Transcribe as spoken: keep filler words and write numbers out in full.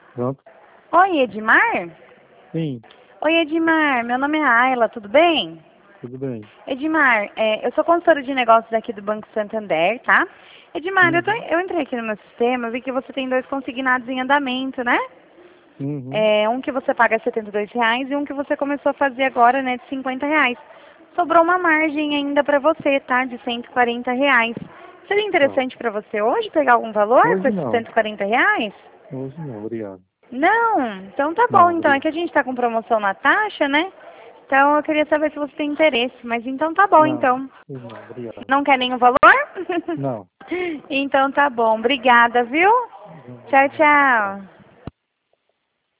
Pronto? Oi, Edmar? Sim, Oi, Edmar. Meu nome é Ayla, tudo bem? tudo bem. Edmar, é, eu sou consultora de negócios aqui do Banco Santander, tá? Edmar, eu, tô- Uhum, eu entrei aqui no meu sistema, eu vi que você tem dois consignados em andamento, né? uhum. É, um que você paga setenta e dois reais e um que você começou a fazer agora, né, de cinquenta reais. Sobrou uma margem ainda para você, tá? De cento e quarenta reais. Seria Tá. interessante para você hoje pegar algum valor com Hoje esses não. cento e quarenta reais? Hoje não, obrigado. Não? Então tá bom, Não, então. É obrigado. que a gente está com promoção na taxa, né? Então eu queria saber se você tem interesse. Mas então tá bom, Não, então. hoje não, obrigado. Não quer nenhum valor? Não. Então tá bom. Obrigada, viu? Não, Tchau, não, tá. tchau.